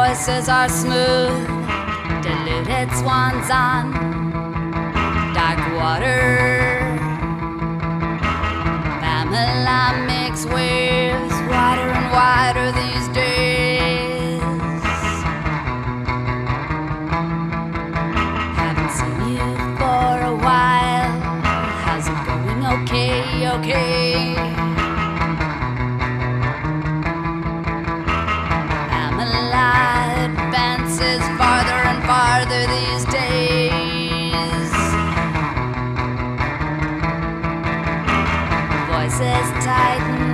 voices are smooth, diluted swans on dark water. Pamela makes waves wider and wider these days. Haven't seen you for a while. How's it going? Okay, okay. Advances farther and farther these days. Voices tighten